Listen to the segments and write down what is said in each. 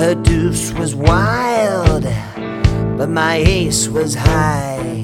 Her deuce was wild, but my ace was high.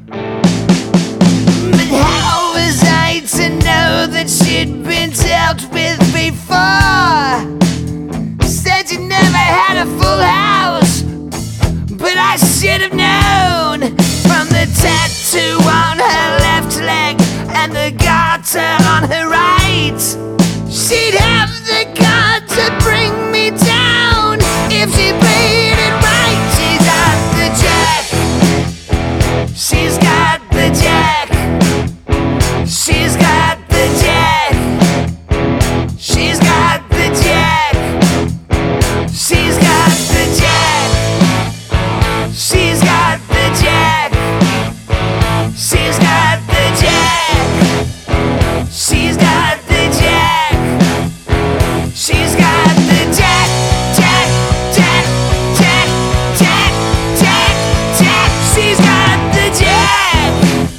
But how was I to know that she'd been dealt with before? Said you never had a full house, but I should have known. From the tattoo on her left leg and the garter on her right, she'd have the guts to bring me down if she played it right. She's got the jack. She's got the jack. She's got the jack. She's got the jack. She's got the jack. She's got the jack. She's got the jack. She's got the jack. She's got the jack. Jack, jack, jack, jack, jack, jack. She's got the jack.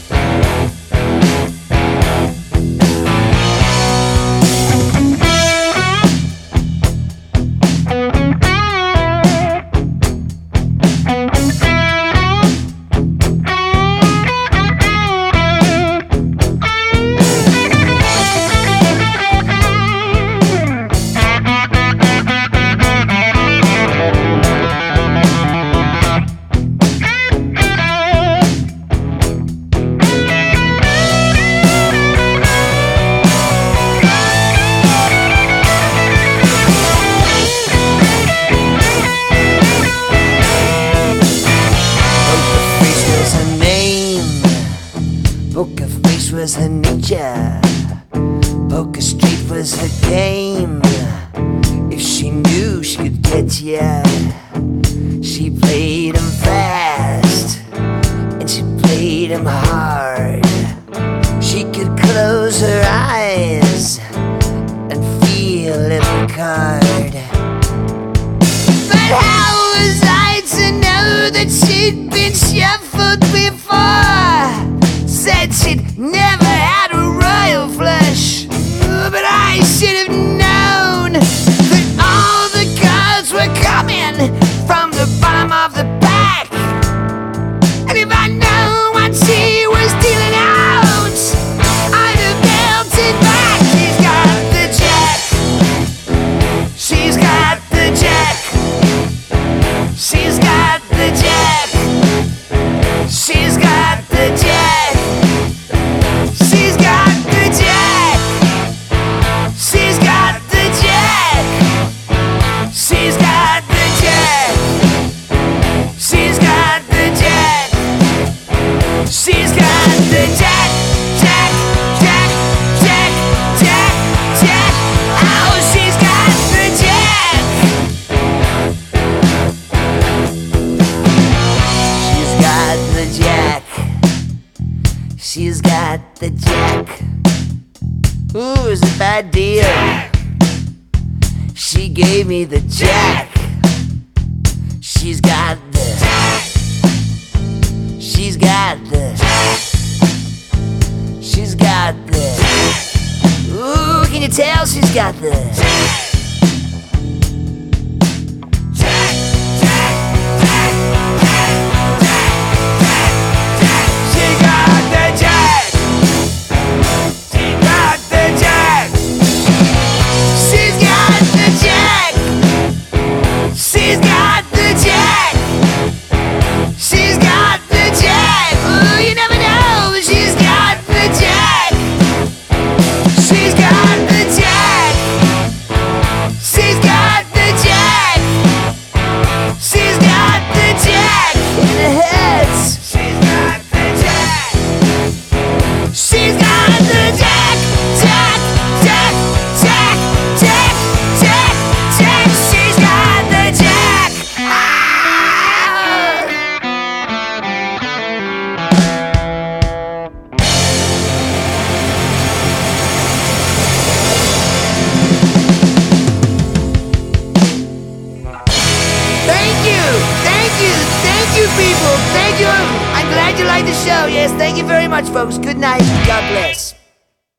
Poker face was her nature. Poker street was her game. If she knew she could get ya, she played 'em fast and she played 'em hard. She could close her eyes and feel every card. But how was I to know that she'd been shuffled before? Said she'd never had a royal flush, but I should have known that all the cards were coming from the bottom of the pack. And if I known what she was dealing out, I'd have dealt it back. She's got the jack. She's got the jack. She's got the jack. She's got the jack. She's got the jack. She's got the jack. She's got the jack. She's got the jack. She's got the jack. Jack, jack, jack, jack, jack. Oh, she's got the jack. She's got the jack. She's got the jack. Ooh, it's a bad deal. She gave me the jack. She's got the jack. She's got the jack. She's got the jack. Ooh, can you tell she's got the jack? Thank you. I'm glad you liked the show. Yes, thank you very much, folks. Good night. God bless.